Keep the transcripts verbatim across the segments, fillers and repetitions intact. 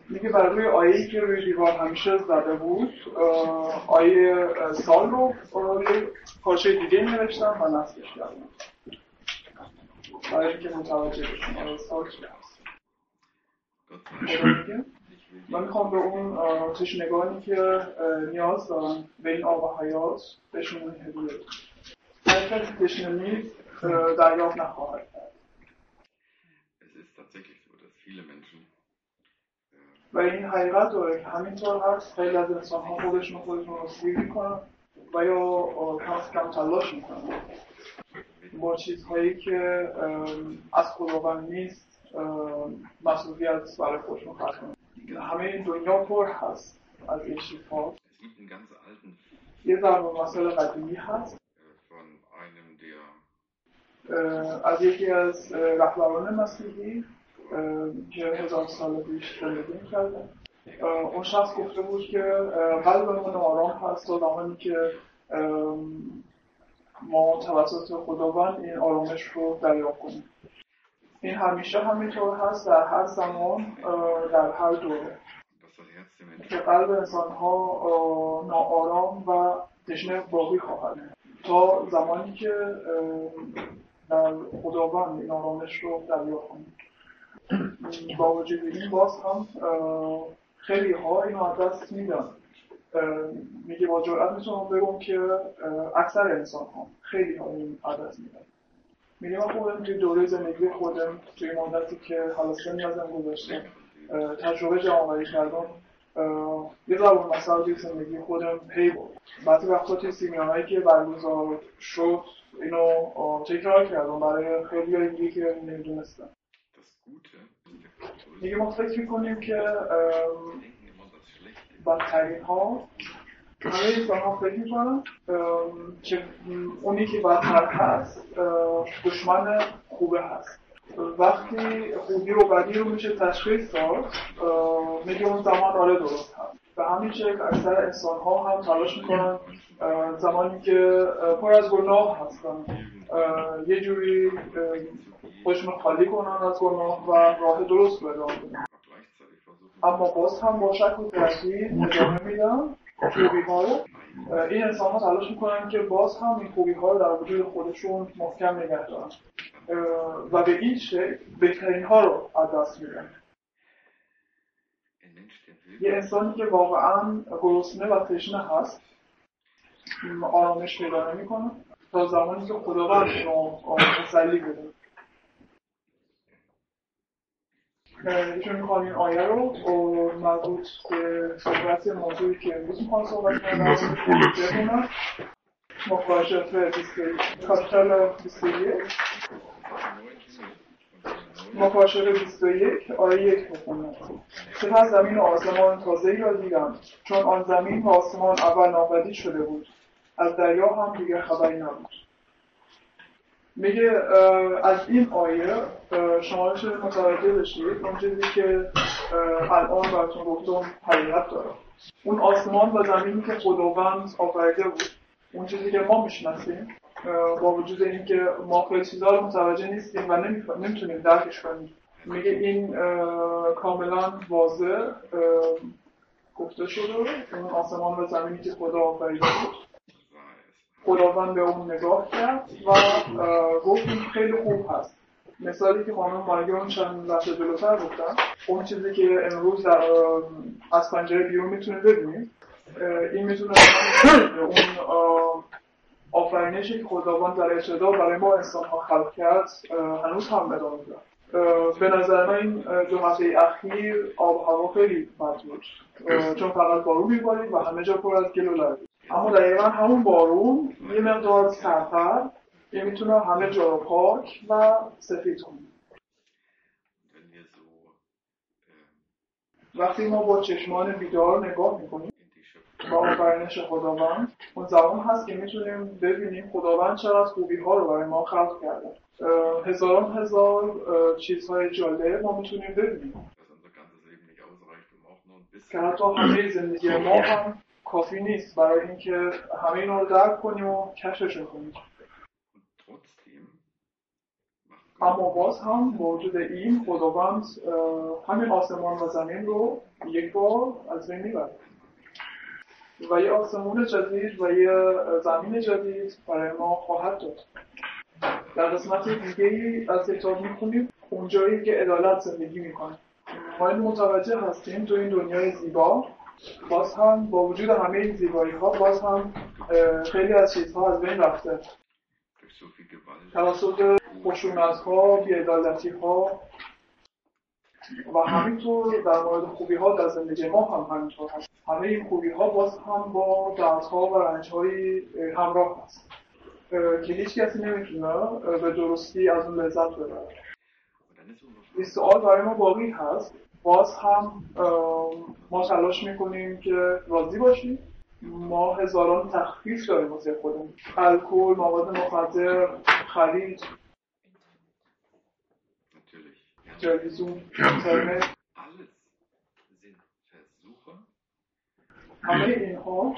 میگه بر روی آیه‌ای که روی دیوار همیشه زده بود آیه سال رو پارچه دیگه نوشتم و نصبش کردم برای اینکه متوجه بشیم آیه سال چی هست. من میخوام به اون تشنگانی که نیاز دارن به این آب و حیات بهشون هدیه بدم. هر کسی تشنه نیست دریافت نخواهد کرد. و این حقیقت داره که همینطور هست. خیلی از انسان ها خودشون خودشون رو سیر میکنن و یا کم کم تلاش میکنن با چیزهایی که از خداوند نیست مسئولیت برای خودشون خرج کنن. همه این دنیا پر هست از این چیزها. یه ضرب مثل قدیمی هست از یکی از رهبران مسیحی که هزار سال پیش زندگی می‌کرده. اون شخص گفته بود که قلبمون آرام هست تا زمانی که ما توسط خداوند این آرامش رو دریافت کنیم. این همیشه همینطور هست در هر زمان در هر دوره که قلب انسان‌ها ناآرام و تشنه باقی خواهد تا زمانی که در خداوند این آرامش رو دریافت کنیم. با وجود این باز هم خیلی ها اینو از دست میدن. میگه با جرئت میتونم بگم که اکثر انسان ها خیلی ها این از دست میدن. میگه من خودم توی دوره زندگی خودم توی مدتی که حالا سنی ازم گذاشتم تجربه جمع‌آوری کردم یه ضرب مثلا توی زندگی خودم پی بود. بعضی وقتا توی سیمینارهایی که برگزار شد اینو تکرار کردم برای خیلی ها دیگه که نمیدونستم. میگه ما فکر میکنیم که بدترین ها همه انسان ها فکر میکنن که اونی که بدتر هست دشمن خوبه هست. وقتی خوبی و بدی رو میشه تشخیص داد میگه اون زمان آره درست هست. به همین شکل اکثر انسان ها هم تلاش میکنن زمانی که پر از گناه هستن یه جوری خودشون خالی کنن از گناه و راه درست پیدا کنن. اما باز هم با شک و تردید ادامه میدن خوبی ها رو. این انسان ها تلاش میکنن که باز هم این خوبی ها رو در وجود خودشون محکم نگه دارن و به این شکل بهترین ها رو از دست میدن. یه انسانی که واقعا گرسنه و تشنه هست آرامش پیدا نمیکنه تا زمانی که خداوند رو تسلی بده. ایشون میخوام این آیه رو مربوط به صحبت موضوعی که امروز میخوام صحبت کنم مکاشفه بیست و یک کاپیتال بیست و یک مکاشفه بیست و یک آیه یک میخونم. سپس زمین و آسمان تازه‌ای را دیدم چون آن زمین و آسمان اول ناپدید شده بود از دریا هم دیگر خبری نبود. میگه از این آیه شما شده متوجه بشید اون چیزی که الان براتون گفتم حقیقت داره. اون آسمان و زمینی که خداوند آفریده بود اون چیزی که ما میشناسیم با وجود اینکه ما خیلی چیزا رو متوجه نیستیم و نمیتونیم درکش کنیم. میگه این کاملا واضح گفته شده اون آسمان و زمینی که خدا آفریده بود. خداوند به اون نگاه کرد و گفت این خیلی خوب هست. مثالی که خانم مایگان چند لحظه جلوتر گفتن اون چیزی که امروز در از پنجره بیرون میتونید ببینید این میتونه اون آفرینشی که خداوند در ابتدا برای ما انسان ها خلق کرد هنوز هم ادامه داره. به نظر من این دو هفته اخیر آب و هوا خیلی بد بود چون فقط بارون میبارید و همه جا پر از گل و لرزه. اما دقیقا همون بارون یه مقدار سرتر یه میتونه همه جا رو پاک و سفید کنه. وقتی ما با چشمان بیدار نگاه میکنیم با آفرینش خداوند اون زمان هست که میتونیم ببینیم خداوند چقدر خوبی ها رو برای ما خلق کرده. هزاران هزار چیزهای جالب ما میتونیم ببینیم که حتی همه زندگی ما هم کافی نیست برای اینکه همه اینا رو درک کنیم و کشفشون کنیم. اما باز هم با وجود این خداوند همین آسمان و زمین رو یک بار از بین میبره و یه آسمون جدید و یه زمین جدید برای ما خواهد داد. در قسمت دیگه‌ای از کتاب می‌خونیم اونجایی که عدالت زندگی می‌کنه. ما این متوجه هستیم تو این دنیای زیبا باز هم با وجود همه این زیبایی‌ها باز هم خیلی از چیزها از بین رفته. توسط خشونت‌ها، بی‌عدالتی‌ها و همینطور در مورد خوبی‌ها در زندگی ما هم همینطور هست. همه این خوبی‌ها باز هم با دردها و رنج‌های همراه هست که هیچ کسی نمیتونه به درستی از اون لذت ببره. این سوال برای ما باقی هست. باز هم ما تلاش میکنیم که راضی باشیم. ما هزاران تخفیف داریم واسه خودمون. الکل، مواد مخدر، خرید، تلویزیون، اینترنت، همه اینها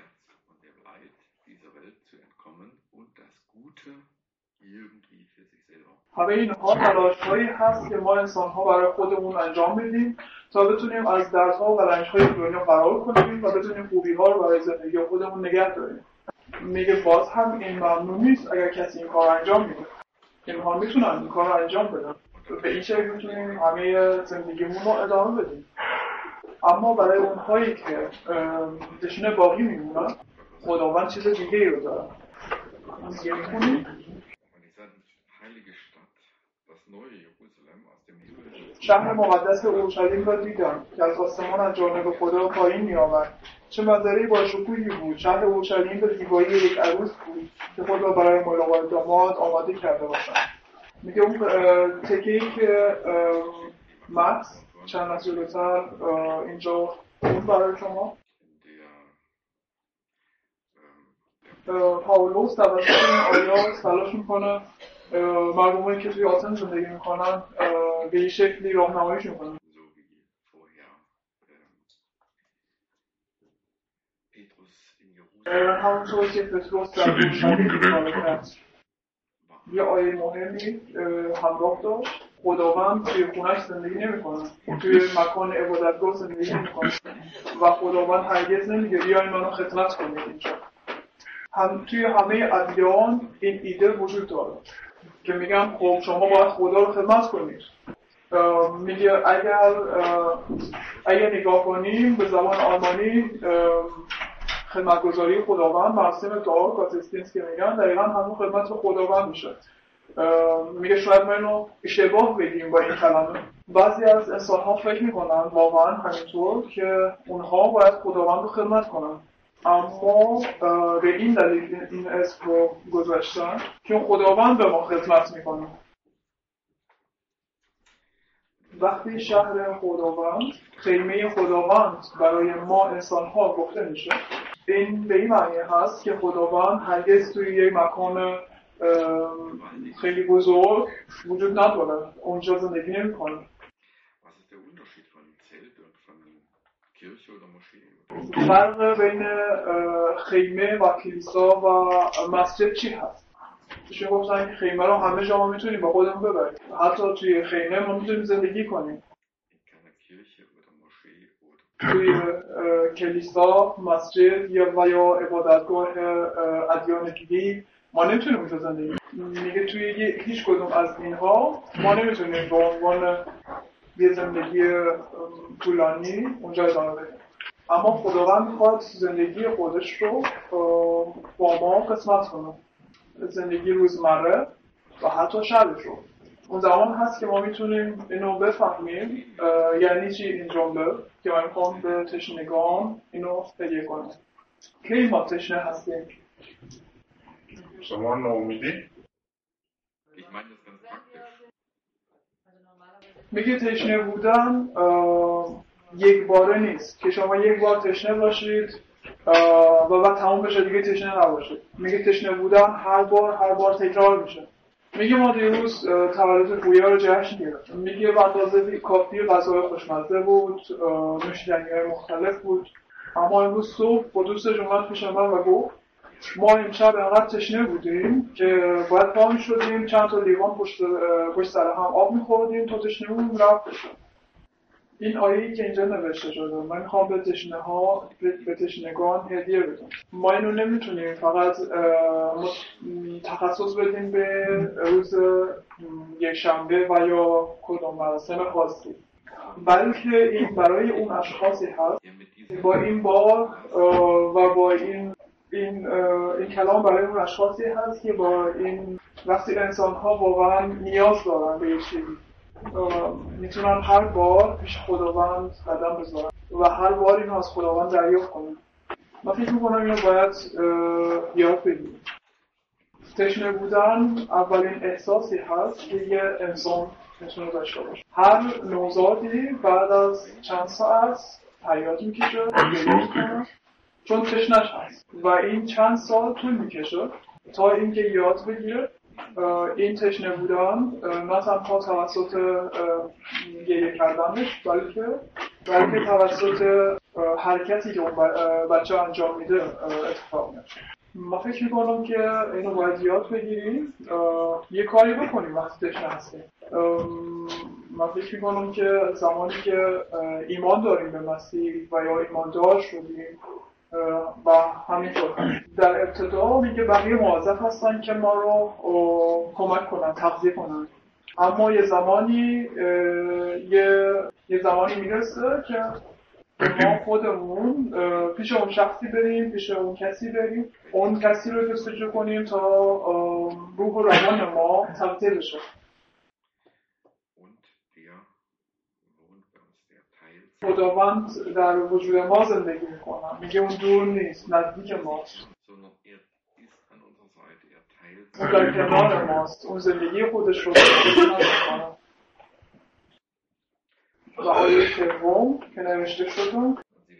همه اینها تلاش‌هایی هست که ما انسان‌ها برای خودمون انجام میدیم تا بتونیم از دردها و رنج‌های دنیا فرار کنیم و بتونیم خوبی‌ها رو برای زندگی خودمون نگه داریم. میگه باز هم این ممنوع نیست اگر کسی این کار انجام میده. اینها میتونن این کار رو انجام بدن. به این شکل میتونیم همه زندگیمون رو ادامه بدیم. اما برای اونهایی که تشنه باقی میمونن خداوند چیز دیگه‌ای رو داره. دیگه می‌خونیم شهر مقدس اورشلیم را دیدم که از آسمان از جانب خدا پایین می‌آمد. چه منظره‌ای با شکوهی بود. شهر اورشلیم به زیبایی یک عروس بود که خود را برای ملاقات داماد آماده کرده باشد. میگه اون تکه‌ای که مکس چند از جلوتر اینجا اون برای شما پاولوس توسط این آیات تلاش میکنه مردمایی که توی آتن زندگی میکنن به این شکلی راهنماییش میکنن. همونطور که پتروس در اورشلیم کار کرد. یه آیه مهمی همراه داشت. خداوند توی خونش زندگی نمیکنه، توی مکان عبادتگاه زندگی نمیکنه و خداوند هرگز نمیگه بیاین منو خدمت کنید اینجا. هم توی همه ادیان این ایده وجود داره که میگم خب شما باید خدا رو خدمت کنید. میگه اگر اگر نگاه کنیم به زبان آلمانی خدمتگزاری خداوند مراسم دعا گاتستینس که میگن دقیقا همون خدمت به خداوند میشه. میگه شاید ما اینو اشتباه بگیم با این کلمه. بعضی از انسان‌ها فکر میکنن واقعا همینطور که اونها باید خداوند رو خدمت کنن، اما به این دلیل این اسم رو گذاشتن که خداوند به ما خدمت میکنه. وقتی شهر خداوند، خیمه خداوند برای ما انسان‌ها گفته میشه، این به این معنی هست که خداوند هرگز توی یک مکان خیلی بزرگ وجود نداره، اونجا زندگی نمی‌کنه. فرق بین خیمه و کلیسا و مسجد چی هست؟ چون گفتن که خیمه رو همه جا ما میتونیم با خودمون ببریم، حتی توی خیمه ما میتونیم زندگی کنیم. توی کلیسا، مسجد یا و یا عبادتگاه ادیان دیگه‌ای ما نمیتونیم اونجا زندگی کنیم. میگه توی هیچ کدوم از اینها ما نمیتونیم به عنوان یه زندگی طولانی اونجا ادامه بدیم. اما خداوند میخواد زندگی خودش رو با ما قسمت کنه، زندگی روزمره و حتی شبش رو. اون زمان هست که ما میتونیم اینو بفهمیم یعنی چی این جمله که من میخوام به تشنگان اینو هدیه کنم. کی ما تشنه هستیم؟ شما ناامیدی؟ میگه تشنه بودن یک باره نیست که شما یک بار تشنه باشید و بعد تمام بشه دیگه تشنه نباشید. میگه تشنه بودن هر بار هر بار تکرار میشه. میگه ما دیروز تولد پویا رو جشن گرفتیم. میگه به اندازه کافی غذای خوشمزه بود، نوشیدنی‌های مختلف بود. اما امروز صبح با دوستش اومد پیش من و گفت ما امشب انقدر تشنه بودیم که باید پا می‌شدیم چند تا لیوان پشت پشت سر هم آب می‌خوردیم تا تشنه‌مون رفت بشه. این آیه‌ای که اینجا نوشته شده من می‌خوام به تشنه‌ها به تشنگان هدیه بدم. ما اینو نمیتونیم فقط تخصص بدیم به روز یک شنبه و یا کدام مراسم خاصی، بلکه این برای اون اشخاصی هست با این بار و با این این این کلام برای اون اشخاصی هست که با این وقتی انسان‌ها واقعا نیاز دارن به یه چیزی میتونن هر بار پیش خداوند قدم بذارن و هر بار اینو از خداوند دریافت کنن. من فکر می‌کنم اینو باید یاد بگیریم. تشنه بودن اولین احساسی هست که یه انسان میتونه داشته باشه. هر نوزادی بعد از چند ساعت حیات میکشه گریه میکنه چون تشنه‌اش هست و این چند سال طول میکشه تا اینکه یاد بگیره این تشنه بودن نه تنها توسط گریه کردنش بلکه بلکه توسط حرکتی که اون بچه انجام میده اتفاق میفته. ما فکر میکنم که اینو باید یاد بگیریم یه کاری بکنیم وقتی تشنه هستیم. من فکر میکنم که زمانی که ایمان داریم به مسیح و یا ایماندار شدیم و همینطور در ابتدا میگه بقیه موظف هستن که ما رو کمک کنن تغذیه کنن، اما یه زمانی یه یه زمانی میرسه که ما خودمون پیش اون شخصی بریم، پیش اون کسی بریم، اون کسی رو جستجو کنیم تا روح و روان ما تغذیه بشه. خداوند در وجود ما زندگی میکنه، میگه اون دور نیست، نزدیک ماست، اون در کنار ماست، اون زندگی خودش رو میکنه. و آیه سوم که نوشته شده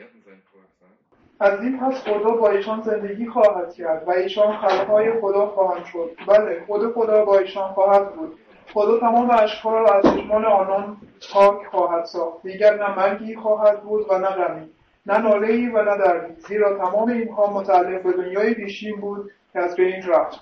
از این پس خدا با ایشان زندگی خواهد کرد و ایشان خلقهای خدا خواهند شد. بله، خود خدا با ایشان خواهد بود. خدا تمام اشکال را از چشمان آنان پاک خواهد ساخت. دیگر نه مرگی خواهد بود و نه غمی، نه ناله‌ای و نه دردی، زیرا تمام اینها متعلق به دنیای پیشین بود که از بین رفت.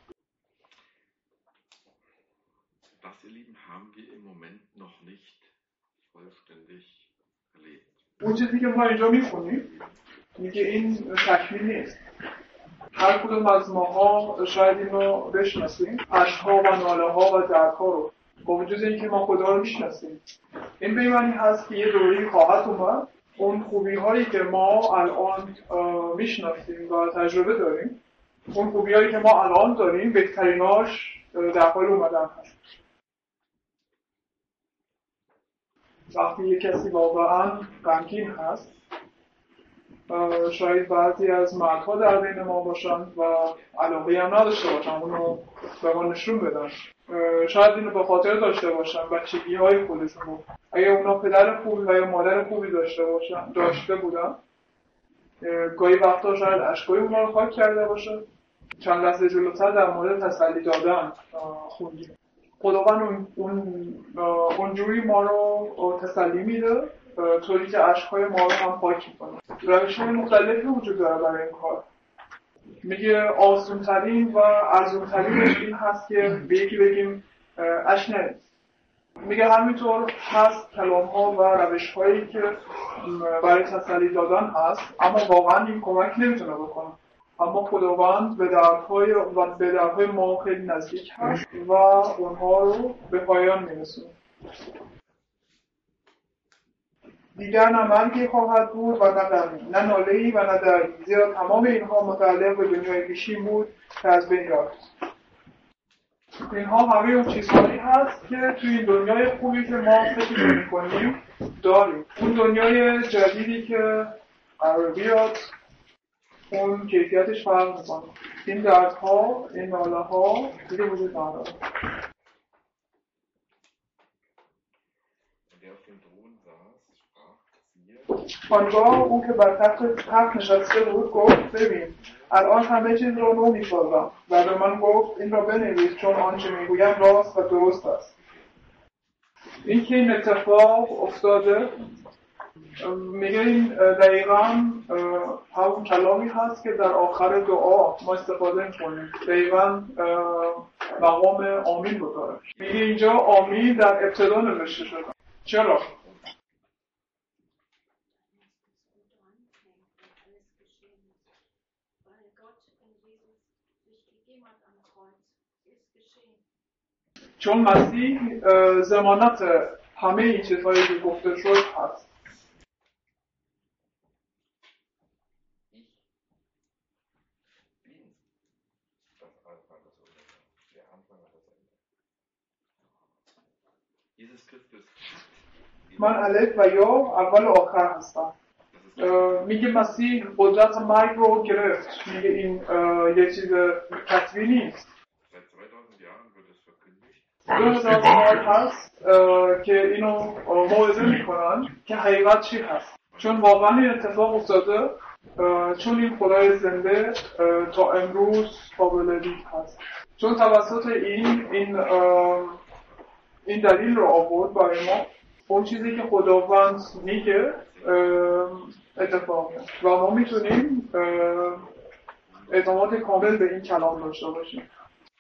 اون چیزی که ما اینجا میخونیم میگه این تکمیل نیست. هر کدوم از ماها شاید اینو بشناسیم، اشک‌ها و ناله‌ها و دردها رو، با وجود اینکه ما خدا رو میشناسیم. این به معنی هست که یه دوری خواهد اومد اون خوبی‌هایی که ما الان میشناسیم و تجربه داریم، اون خوبی‌هایی که ما الان داریم بهتریناش در حال اومدن هست. وقتی یک کسی واقعاً غمگین هست، شاید بعضی از مردها در بین ما باشن و علاقه‌ای هم نداشته باشن اونو به ما نشون بدن. شاید اینو به خاطر داشته باشن بچگی‌های خودشون رو. اگه اونا پدر خوبی و یا مادر خوبی داشته باشن داشته بودن، گاهی وقتا شاید اشکای اونا رو خاک کرده باشه. چند لحظه جلوتر در مورد تسلی دادن خوندیم. خداوند اون اون اونجوری ما رو تسلی میده طوری که اشک‌های ما رو هم پاک می‌کنه. روش‌های مختلفی وجود داره برای این کار. میگه آسان‌ترین و ارزان‌ترینش این هست که به یکی بگیم اشک نریز. میگه همینطور هست کلام‌ها و روش‌هایی که برای تسلی دادن هست، اما واقعاً این کمک نمیتونه بکنه. اما خداوند به دردهای و به دردهای ما خیلی نزدیک هست و اونها رو به پایان میرسونه. دیگر نه مرگی خواهد بود و نه غمی، نه ناله‌ای و نه دردی، زیرا تمام اینها متعلق به دنیای پیشین بود که از بین رفت. اینها همه اون چیزهایی هست که توی این دنیای خوبی که ما فکر می‌کنیم داریم. اون دنیای جدیدی که قرار بیاد اون کیفیتش فرق می‌کنه. این دردها، این ناله‌ها دیگه وجود نداره. آنگاه او که بر تخت تخت نشسته بود گفت ببین الان همه چیز را نو می‌سازم و به من گفت این را بنویس چون آنچه میگویم راست و درست است. این که این اتفاق افتاده میگه این دقیقا همون کلامی هست که در آخر دعا ما استفاده میکنیم. دقیقا مقام آمین رو داره. میگه اینجا آمین در ابتدا نوشته شده. چرا؟ چون مسیح ضمانت همه این چیزهایی که گفته شد هست. من الف و یا اول و آخر هستم. میگه مسیح قدرت مرگ رو گرفت. میگه این یه چیز کتبی نیست. دو هزار سال هست که اینو موعظه میکنن که حقیقت چی هست. چون واقعا این اتفاق افتاده، چون این خدای زنده تا امروز قابل دید هست. چون توسط این این این دلیل رو آورد برای ما، اون چیزی که خداوند میگه اتفاق میفته و ما میتونیم اعتماد کامل به این کلام داشته باشیم.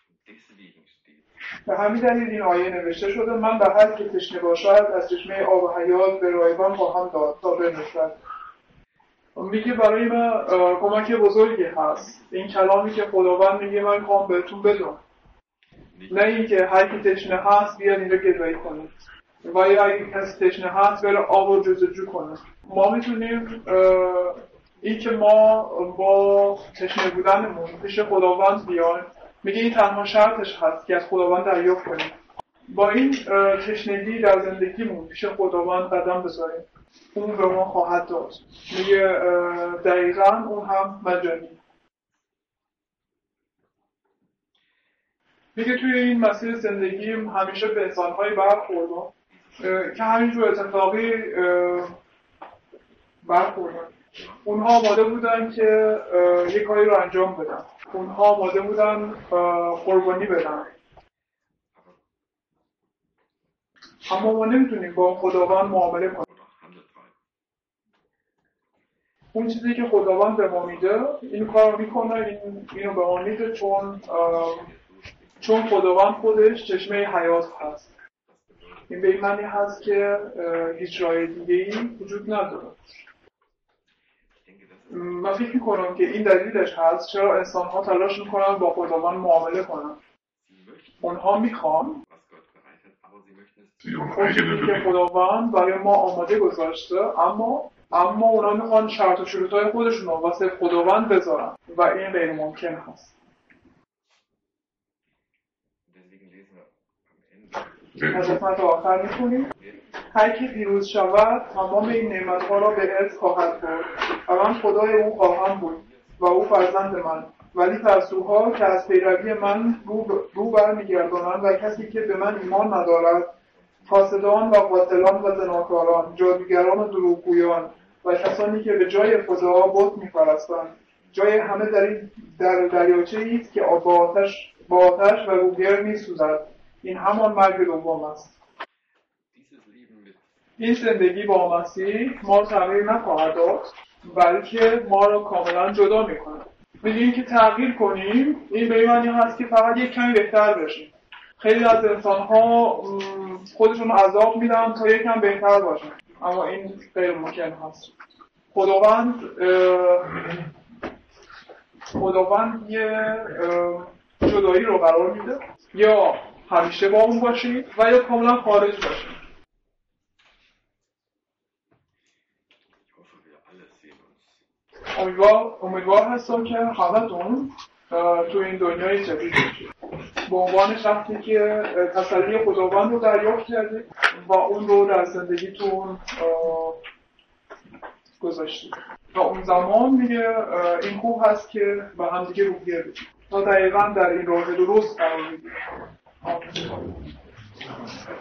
به همین دلیل این آیه نوشته شده: من به هر که تشنه باشد از چشمه آب حیات به رایگان خواهم داد تا بنوشد. میگه برای ما کمک بزرگی هست این کلامی که خداوند میگه من خواهم بهتون بدم، نه اینکه هر کی تشنه هست بیاد اینجا گدایی کنه و یا اگه کسی تشنه هست بره آب رو جستجو کنه. ما میتونیم این که ما با تشنه بودنمون پیش خداوند بیایم. میگه این تنها شرطش هست که از خداوند دریافت کنیم. با این تشنگی در زندگیمون پیش خداوند قدم بذاریم، اون به ما خواهد داد. میگه دقیقاً اون هم مجانی. میگه توی این مسیر زندگیم همیشه به انسان‌های برخوردم که همینجور اتفاقی برخوردن. اونها آماده بودن که یک کاری رو انجام بدن. اونها آماده بودن قربانی بدن. اما ما نمیتونیم با خداوند معامله کنیم. اون چیزی که خداوند به ما میده این کار رو میکنه، این اینو به ما میده چون چون خداوند خودش چشمه حیات هست. این به این معنی هست که هیچ راه دیگه‌ای وجود نداره. من فکر میکنم که این دلیلش هست چرا انسان‌ها تلاش میکنن با خداوند معامله کنن. اونها میخوان اون چیزی که خداوند برای ما آماده گذاشته، اما اما اونا میخوان شرط و شروطهای خودشون رو واسه خداوند بذارن و این غیر ممکن هست. از قسمت آخر میخونیم: هر کی پیروز شود تمام این نعمتها را به ارث خواهد برد و من خدای او خواهم بود و او فرزند من. ولی ترسوها که از پیروی من رو, رو برمیگردانند و کسی که به من ایمان ندارد، فاسدان و قاتلان و زناکاران، جادوگران و دروغگویان و کسانی که به جای خدا بت می‌پرستند، جای همه در این در دریاچه‌ای است که با آتش با آتش و روگرد می‌سوزد. این همان مرگ دوم است. این زندگی با مسیح ما رو تغییر نخواهد داد، بلکه ما رو کاملا جدا میکنه. میگیم که تغییر کنیم، این به این معنی هست که فقط یک کمی بهتر بشیم. خیلی از انسان‌ها خودشون عذاب میدن تا یک کم بهتر باشن، اما این غیر ممکن هست. خداوند خداوند یه جدایی رو قرار میده، یا همیشه با اون باشید و یا کاملا خارج باشید. امیدوار امیدوار هستم که همتون تو این دنیای جدید باشید. به عنوان شخصی که تسلی خداوند رو دریافت کردید و اون رو در زندگیتون گذاشتید. تا اون زمان میگه این خوب هست که با هم دیگه روحیه بدید تا دقیقاً در این راه درست قرار بگیرید.